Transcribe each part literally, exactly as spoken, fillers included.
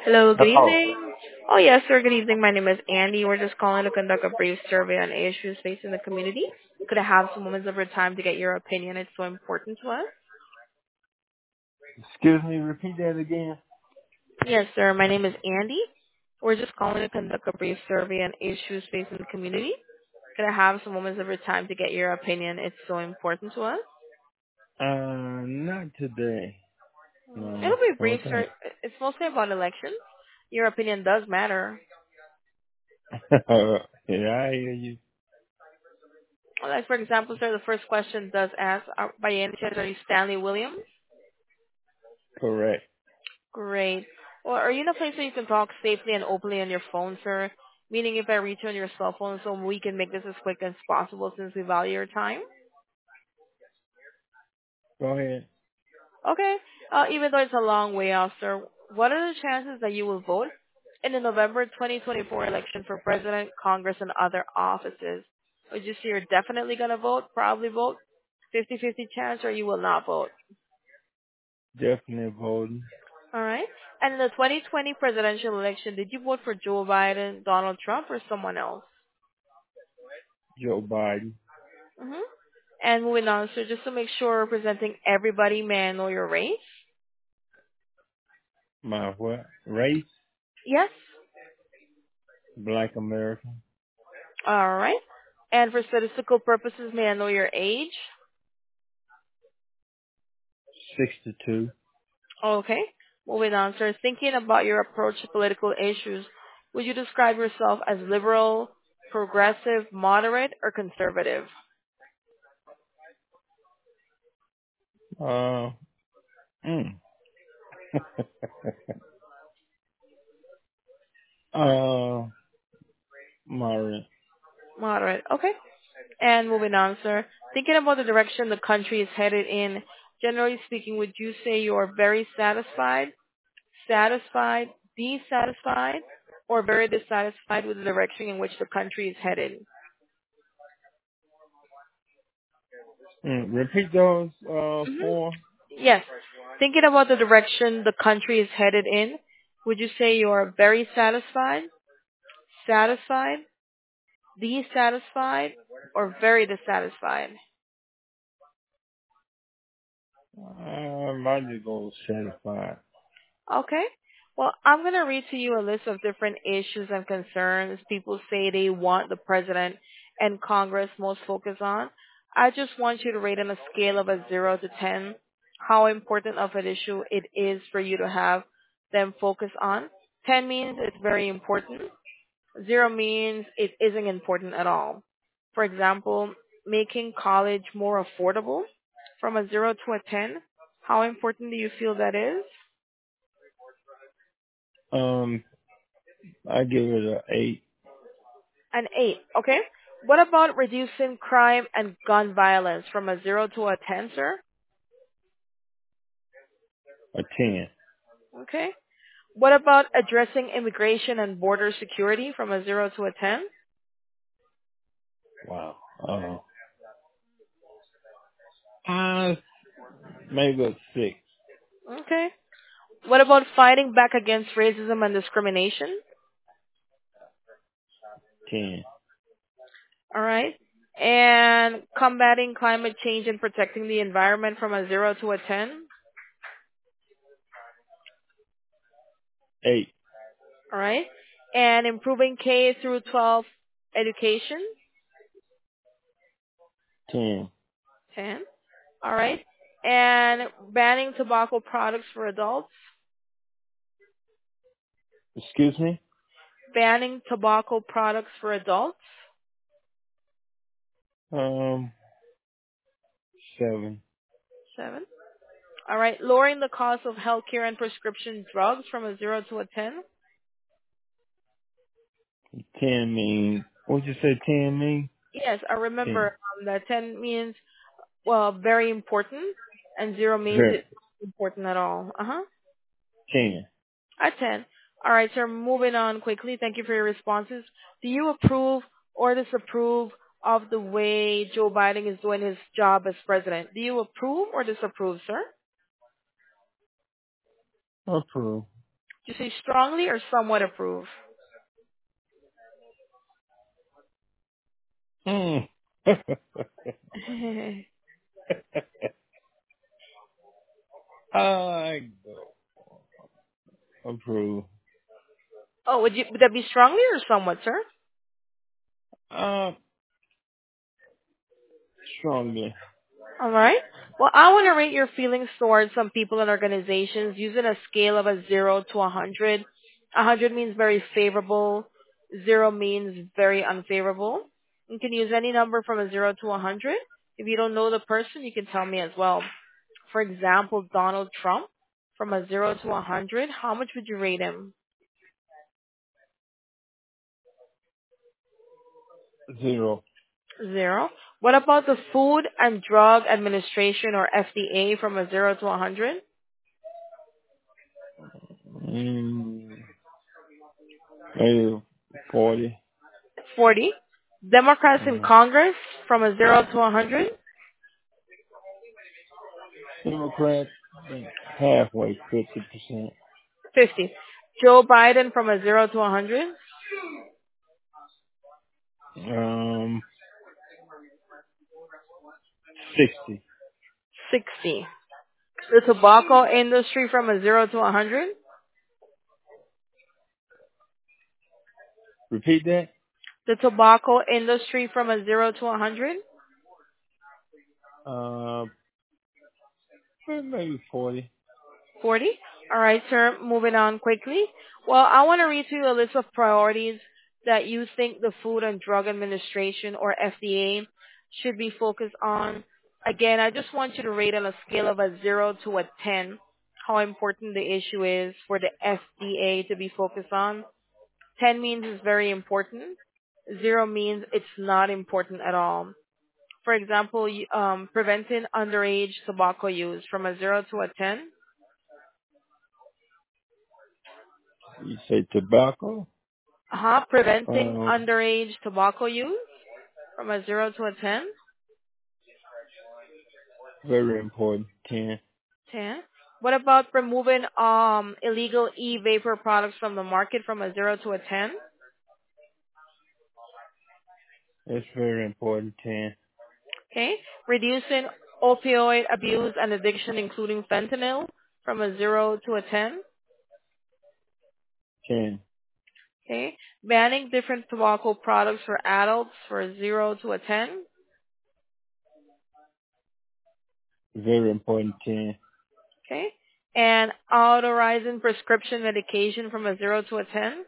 Hello, good Hello. evening. Oh, yes, sir. Good evening. My name is Andy. We're just calling to conduct a brief survey on issues facing the community. Could I have some moments of your time to get your opinion? It's so important to us. Excuse me, repeat that again. Yes, sir. My name is Andy. We're just calling to conduct a brief survey on issues facing the community. Could I have some moments of your time to get your opinion? It's so important to us. Uh, not today. It'll No. be brief, Okay. sir. It's mostly about elections. Your opinion does matter. yeah, I hear you. Well, Like, for example, sir, the first question does ask, are, by any chance, are you Stanley Williams? Correct. Great. Well, are you in a place where you can talk safely and openly on your phone, sir? Meaning if I reach you on your cell phone, so we can make this as quick as possible since we value your time? Go ahead. Okay. Uh, even though it's a long way off, sir, what are the chances that you will vote in the November twenty twenty-four election for president, Congress, and other offices? Would you say you're definitely going to vote, probably vote, fifty-fifty chance, or you will not vote? Definitely voting All right. And in the twenty twenty presidential election, did you vote for Joe Biden, Donald Trump, or someone else? Joe Biden. Mm-hmm. And moving on, so just to make sure representing everybody, may I know your race? My what? Race? Yes. Black American. All right. And for statistical purposes, may I know your age? sixty-two. Okay. Moving on, sir. Thinking about your approach to political issues, would you describe yourself as liberal, progressive, moderate, or conservative? Uh, mm. uh, Myron. Moderate. Okay. And moving on, sir. Thinking about the direction the country is headed in, generally speaking, would you say you are very satisfied, satisfied, dissatisfied, or very dissatisfied with the direction in which the country is headed? Mm. Repeat those, uh, hmm four. Yes. Thinking about the direction the country is headed in, would you say you are very satisfied, satisfied, dissatisfied, or very dissatisfied? Uh, might just go satisfied. Okay. Well, I'm going to read to you a list of different issues and concerns people say they want the president and Congress most focus on. I just want you to rate on a scale of a zero to ten how important of an issue it is for you to have them focus on. ten means it's very important. zero means it isn't important at all. For example, making college more affordable from a zero to a ten, how important do you feel that is? Um, I give it a eight, An eight, okay? What about reducing crime and gun violence from a zero to a ten, sir? a ten. Okay. What about addressing immigration and border security from a zero to a ten? Wow. Uh, uh, maybe a six, Okay. What about fighting back against racism and discrimination? ten, All right. And combating climate change and protecting the environment from a zero to a ten? eight, All right. And improving K through twelve education? ten. ten. All right. And banning tobacco products for adults? Excuse me? Banning tobacco products for adults? Um, seven, seven. All right. Lowering the cost of healthcare and prescription drugs from a zero to a ten? ten mean, what'd you say ten mean? Yes, I ten. remember um, that ten means, well, very important, and zero means Very, it's not important at all. Uh-huh. ten. At ten. All right, sir, moving on quickly. Thank you for your responses. Do you approve or disapprove of the way Joe Biden is doing his job as president? Do you approve or disapprove, sir? Approve. you say strongly or somewhat approve? Mm. I approve. Oh, would you would that be strongly or somewhat, sir? Uh, strongly. All right. Well, I want to rate your feelings towards some people and organizations using a scale of a zero to a hundred. A hundred means very favorable. Zero means very unfavorable. You can use any number from a zero to a hundred. If you don't know the person, you can tell me as well. For example, Donald Trump, from a zero to a hundred, how much would you rate him? Zero. Zero. What about the Food and Drug Administration, or F D A, from a zero to a hundred? Mm, maybe forty. forty. Democrats in Uh, Congress, from a zero to a hundred? Democrat, think halfway, fifty percent. fifty. Joe Biden, from a zero to a hundred? Um, sixty. sixty. The tobacco industry, from a zero to a hundred? Repeat that. The tobacco industry, from a zero to a hundred? Uh, maybe forty. forty. All right, sir. Moving on quickly. Well, I want to read to you a list of priorities that you think the Food and Drug Administration, or F D A, should be focused on. Again, I just want you to rate on a scale of a zero to a ten how important the issue is for the F D A to be focused on. ten means it's very important. zero means it's not important at all. For example, y- um, preventing underage tobacco use, from a zero to a ten. You say tobacco? Uh-huh. Preventing Um, underage tobacco use, from a zero to a ten. very important. Ten. ten. What about removing um illegal e-vapor products from the market, from a zero to a ten? That's very important. Ten. Okay. Reducing opioid abuse and addiction, including fentanyl, from a zero to a ten. Ten. Okay. Banning different tobacco products for adults, for a zero to a ten. Very important. Ten. Okay. And authorizing prescription medication, from a zero to a ten.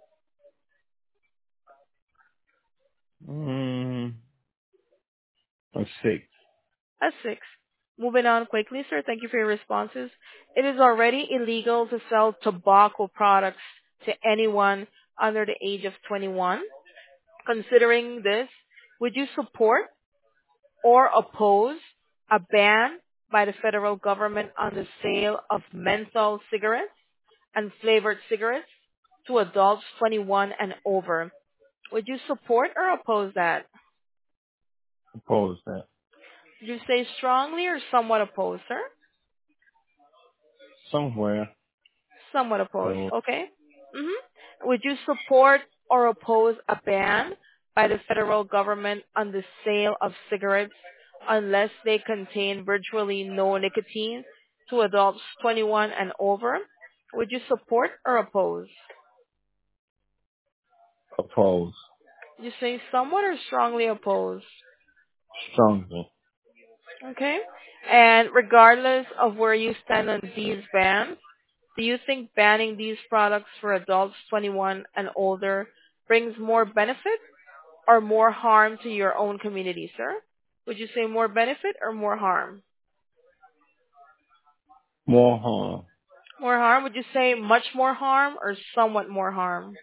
Mm, a six. A six. Moving on quickly, sir. Thank you for your responses. It is already illegal to sell tobacco products to anyone under the age of twenty-one. Considering this, would you support or oppose a ban by the federal government on the sale of menthol cigarettes and flavored cigarettes to adults twenty-one and over? Would you support or oppose that? Oppose that. Did you say strongly or somewhat opposed, sir? Somewhere. Somewhat opposed. So Okay. hmm Would you support or oppose a ban by the federal government on the sale of cigarettes unless they contain virtually no nicotine to adults twenty-one and over? Would you support or oppose? oppose. You say somewhat or strongly oppose. Strongly. Okay. And regardless of where you stand on these bans, do you think banning these products for adults twenty-one and older brings more benefit or more harm to your own community, sir? Would you say more benefit or more harm? More harm. More harm? Would you say much more harm or somewhat more harm?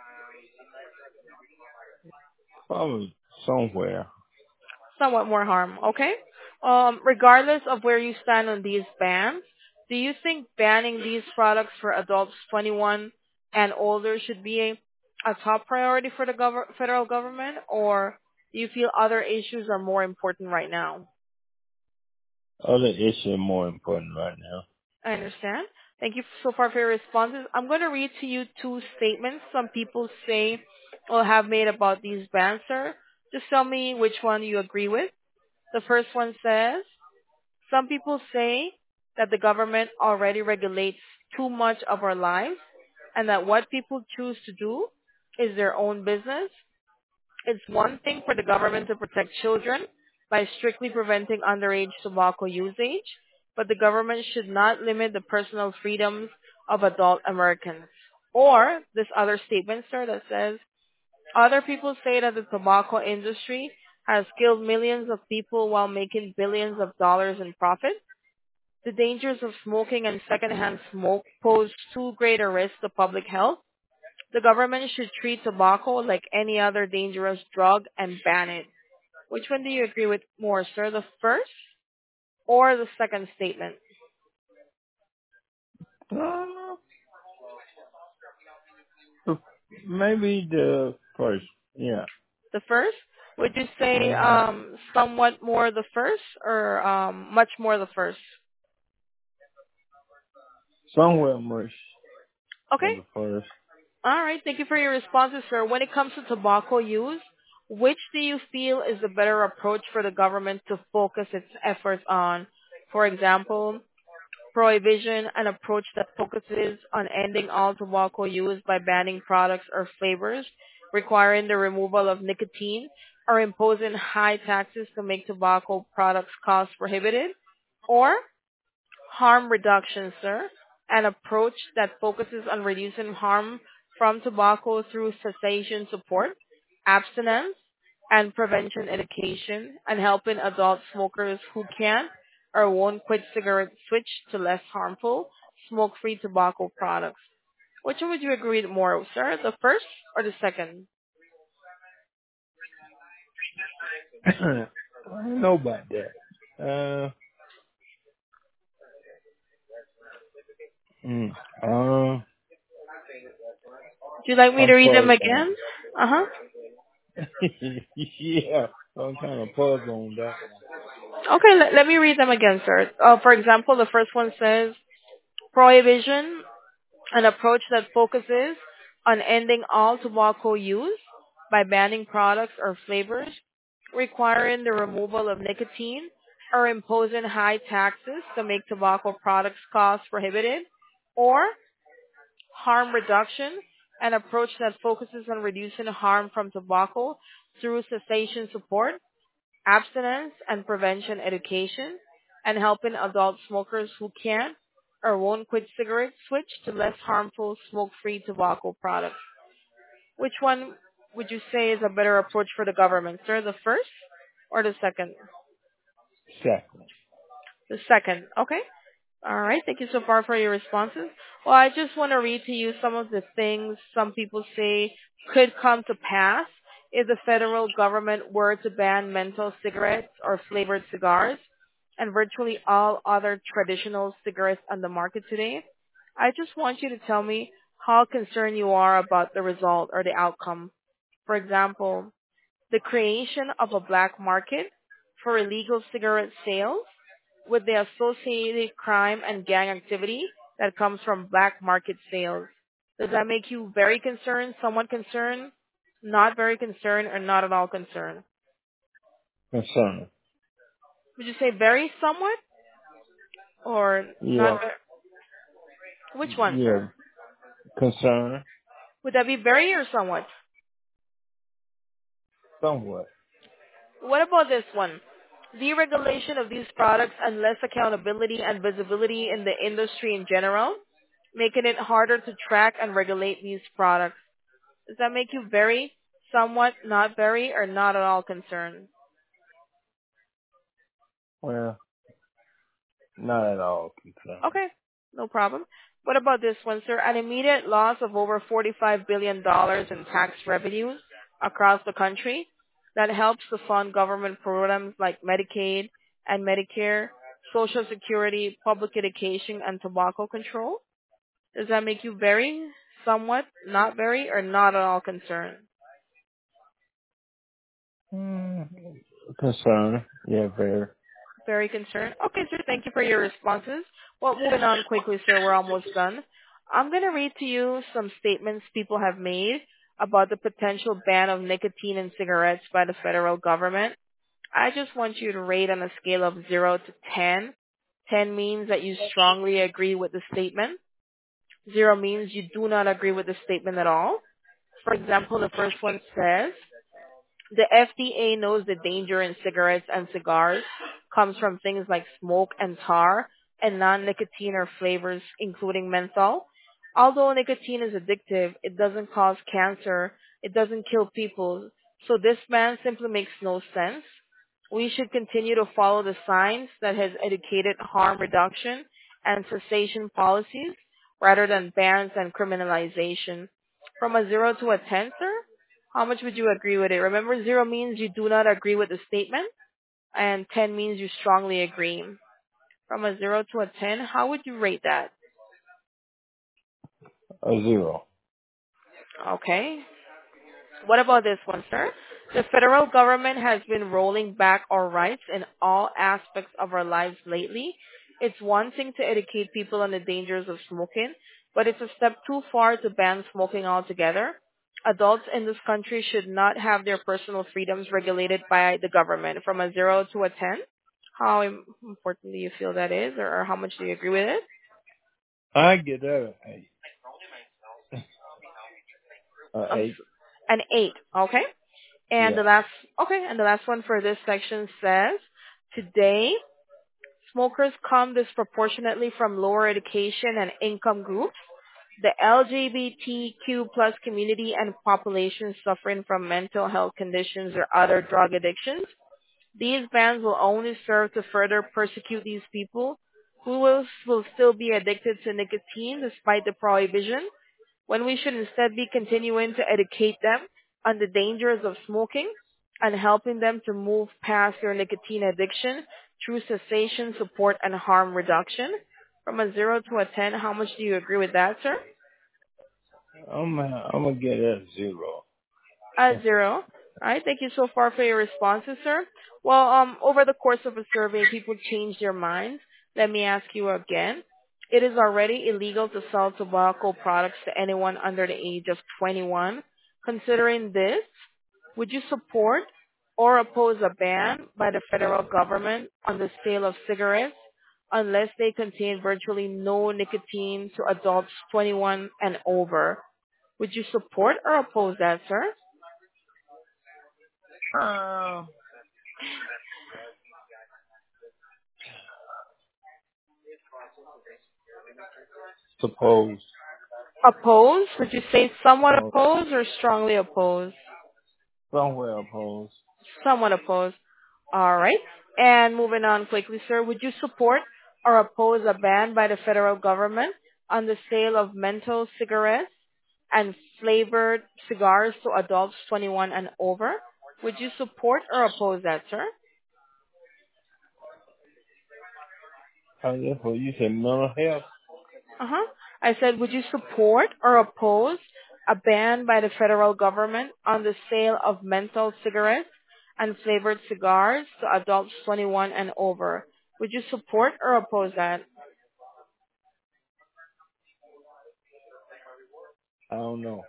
Probably somewhere. Somewhat more harm, okay? Um, regardless of where you stand on these bans, do you think banning these products for adults twenty-one and older should be a, a top priority for the gov- federal government, or do you feel other issues are more important right now? Other issue more important right now. I understand. Thank you so far for your responses. I'm going to read to you two statements some people say or have made about these bans, sir. Just tell me which one you agree with. The first one says, some people say that the government already regulates too much of our lives and that what people choose to do is their own business. It's one thing for the government to protect children by strictly preventing underage tobacco usage, but the government should not limit the personal freedoms of adult Americans. Or this other statement, sir, that says, other people say that the tobacco industry has killed millions of people while making billions of dollars in profit. The dangers of smoking and secondhand smoke pose too great a risk to public health. The government should treat tobacco like any other dangerous drug and ban it. Which one do you agree with more, sir? The first or the second statement? Uh, maybe the first. Yeah, The first? Would you say hmm um, somewhat more the first or um, much more the first? somewhere much for Okay. the first. All right. Thank you for your responses, sir. When it comes to tobacco use, which do you feel is the better approach for the government to focus its efforts on? For example, prohibition, an approach that focuses on ending all tobacco use by banning products or flavors, requiring the removal of nicotine, or imposing high taxes to make tobacco products cost prohibitive, or harm reduction, sir, an approach that focuses on reducing harm from tobacco through cessation support, abstinence, and prevention education, and helping adult smokers who can or won't quit cigarettes switch to less harmful, smoke-free tobacco products. Which one would you agree with more, sir? The first or the second? I don't know about that. Uh, mm, uh, Would you like me to I'm read them puzzled on again? Uh-huh. it. Yeah, I'm kind of puzzled on that one. Okay, let, let me read them again, sir. Uh, for example, the first one says, prohibition, an approach that focuses on ending all tobacco use by banning products or flavors, requiring the removal of nicotine, or imposing high taxes to make tobacco products cost prohibitive, or harm reduction, an approach that focuses on reducing harm from tobacco through cessation support, abstinence and prevention education, and helping adult smokers who can't or won't quit cigarettes switch to less harmful smoke-free tobacco products. Which one would you say is a better approach for the government, sir? The first or the second? Second. The second. Okay. All right. Thank you so far for your responses. Well, I just want to read to you some of the things some people say could come to pass if the federal government were to ban menthol cigarettes or flavored cigars and virtually all other traditional cigarettes on the market today. I just want you to tell me how concerned you are about the result or the outcome. For example, the creation of a black market for illegal cigarette sales with the associated crime and gang activity that comes from black market sales. Does that make you very concerned, somewhat concerned, not very concerned, or not at all concerned? Concern. Would you say very somewhat or not Yeah. very? Which one, Yeah. sir? Concern. Would that be very or somewhat? Somewhat. What about this one? Deregulation of these products and less accountability and visibility in the industry in general, making it harder to track and regulate these products. Does that make you very, somewhat, not very, or not at all concerned? Well, not at all concerned. Okay, no problem. What about this one, sir? An immediate loss of over forty-five billion dollars in tax revenues across the country that helps to fund government programs like Medicaid and Medicare, Social Security, public education, and tobacco control. Does that make you very, somewhat, not very, or not at all concerned? Mm, concern. Yeah, very. Very concerned. Okay, sir. Thank you for your responses. Well, moving on quickly, sir, we're almost done. I'm going to read to you some statements people have made about the potential ban of nicotine in cigarettes by the federal government. I just want you to rate on a scale of zero to ten. ten means that you strongly agree with the statement. zero means you do not agree with the statement at all. For example, the first one says, the F D A knows the danger in cigarettes and cigars comes from things like smoke and tar and non-nicotine or flavors, including menthol. Although nicotine is addictive, it doesn't cause cancer, it doesn't kill people, so this ban simply makes no sense. We should continue to follow the science that has educated harm reduction and cessation policies rather than bans and criminalization. From a zero to a ten, sir, how much would you agree with it? Remember, zero means you do not agree with the statement, and ten means you strongly agree. From a zero to a ten, how would you rate that? A zero. Okay. What about this one, sir? The federal government has been rolling back our rights in all aspects of our lives lately. It's one thing to educate people on the dangers of smoking, but it's a step too far to ban smoking altogether. Adults in this country should not have their personal freedoms regulated by the government. From a zero to a ten, how im- important do you feel that is, or, or how much do you agree with it? I get that at eight. Uh, Um, eight. s- an eight, okay? And the Yeah. last, okay, and the last one for this section says, today, smokers come disproportionately from lower education and income groups, the L G B T Q plus community and population suffering from mental health conditions or other drug addictions. These bans will only serve to further persecute these people who will, will still be addicted to nicotine despite the prohibition, when we should instead be continuing to educate them on the dangers of smoking and helping them to move past their nicotine addiction through cessation support and harm reduction. From a zero to a ten, how much do you agree with that, sir? I'm I'm gonna get that a zero. A zero. All right. Thank you so far for your responses, sir. Well, um, over the course of a survey, people change their minds. Let me ask you again. It is already illegal to sell tobacco products to anyone under the age of twenty-one. Considering this, would you support or oppose a ban by the federal government on the sale of cigarettes unless they contain virtually no nicotine to adults twenty-one and over? Would you support or oppose that, sir? Uh, suppose. Opposed? Would you say somewhat Suppose. opposed or strongly opposed? Somewhere opposed. Somewhat opposed. All right. And moving on quickly, sir, would you support or oppose a ban by the federal government on the sale of menthol cigarettes and flavored cigars to adults twenty-one and over? Would you support or oppose that, sir? Oh, that's what you said. Mental health. Uh-huh. I said, would you support or oppose a ban by the federal government on the sale of menthol cigarettes and flavored cigars to adults twenty-one and over? Would you support or oppose that? I don't know.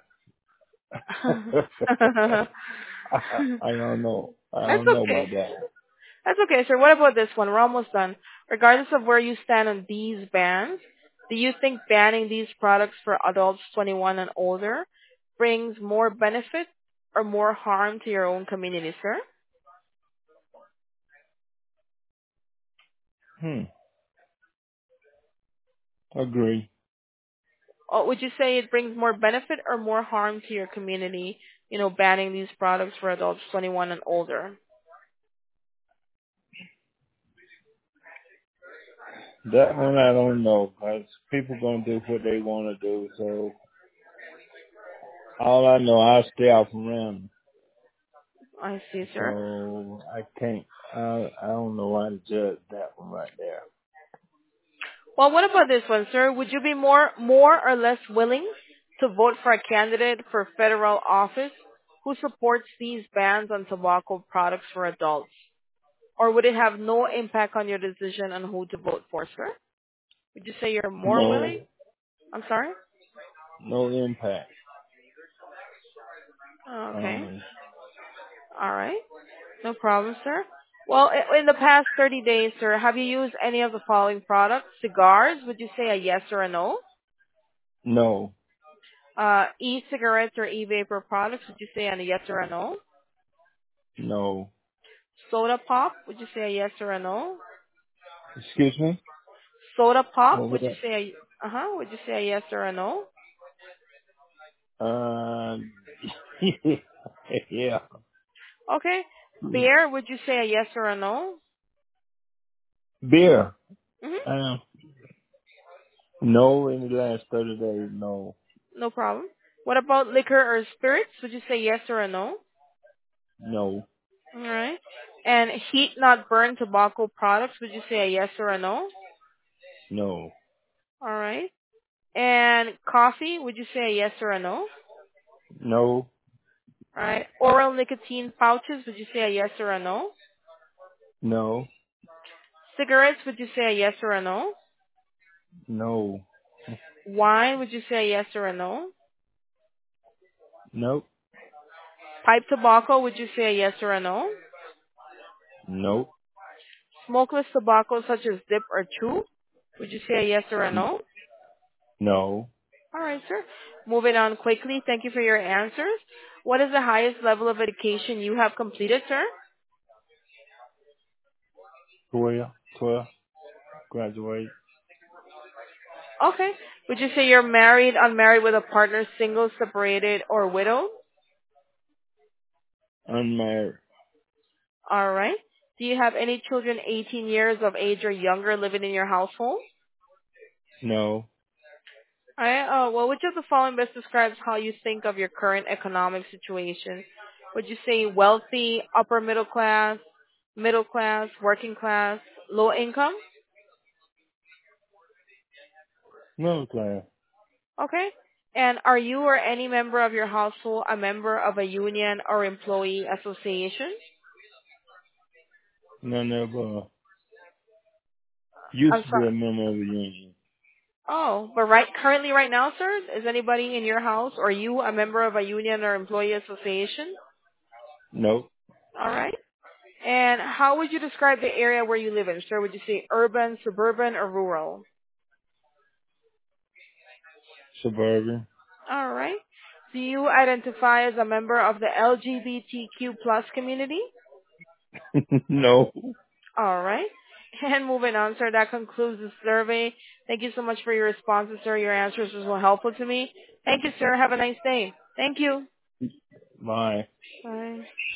That's I, I don't know. I don't know okay. about that. That's okay, sir. What about this one? We're almost done. Regardless of where you stand on these bans, do you think banning these products for adults twenty-one and older brings more benefit or more harm to your own community, sir? Hmm. Agree. Or would you say it brings more benefit or more harm to your community, you know, banning these products for adults twenty-one and older? That one I don't know, cause people gonna do what they want to do. So all I know, I stay off around 'em. I see, sir. So I can't. I I don't know how to judge that one right there. Well, what about this one, sir? Would you be more, more or less willing to vote for a candidate for federal office who supports these bans on tobacco products for adults? Or would it have no impact on your decision on who to vote for, sir? Would you say you're more willing? No, I'm sorry? no impact. Okay. Um, All right. No problem, sir. Well, i- in the past thirty days, sir, have you used any of the following products? Cigars, would you say a yes or a no? no, Uh, e-cigarettes or e-vapor products, would you say a yes or a no? no. Soda pop, would you say a yes or a no? Excuse me? Soda pop, What was would you that? say a, uh-huh, would you say a yes or a no? Uh, yeah. Okay. Beer, would you say a yes or a no? Beer. Mm-hmm. Um, no in the last thirty days, no. No problem. What about liquor or spirits? Would you say yes or a no? No, All right. And heat not burn tobacco products, would you say a yes or a no? no, All right. And coffee, would you say a yes or a no? no, All right. Oral nicotine pouches, would you say a yes or a no? no, Cigarettes, would you say a yes or a no? no, Wine, would you say a yes or a no? nope, Pipe tobacco, would you say a yes or a no? nope, Smokeless tobacco such as dip or chew, would you say a yes or a n- no? no. All right, sir. Moving on quickly. Thank you for your answers. What is the highest level of education you have completed, sir? twelve, twelve, graduate, Okay. Would you say you're married, unmarried with a partner, single, separated, or widowed? unmarried, All right. Do you have any children eighteen years of age or younger living in your household? no, All right. Uh, well, which of the following best describes how you think of your current economic situation? Would you say wealthy, upper middle class, middle class, working class, low income? middle class, Okay. And are you or any member of your household a member of a union or employee association? none of, uh, used I'm to be sorry. a member of the union. Oh, but right currently right now, sir, is anybody in your house or you a member of a union or employee association? Nope, All right. And how would you describe the area where you live in, sir? Would you say urban, suburban, or rural? suburban, All right. Do you identify as a member of the L G B T Q plus community? no. All right. And moving on, sir, that concludes the survey. Thank you so much for your responses, sir. Your answers were so helpful to me. Thank you, sir. Have a nice day. Thank you. Bye. Bye.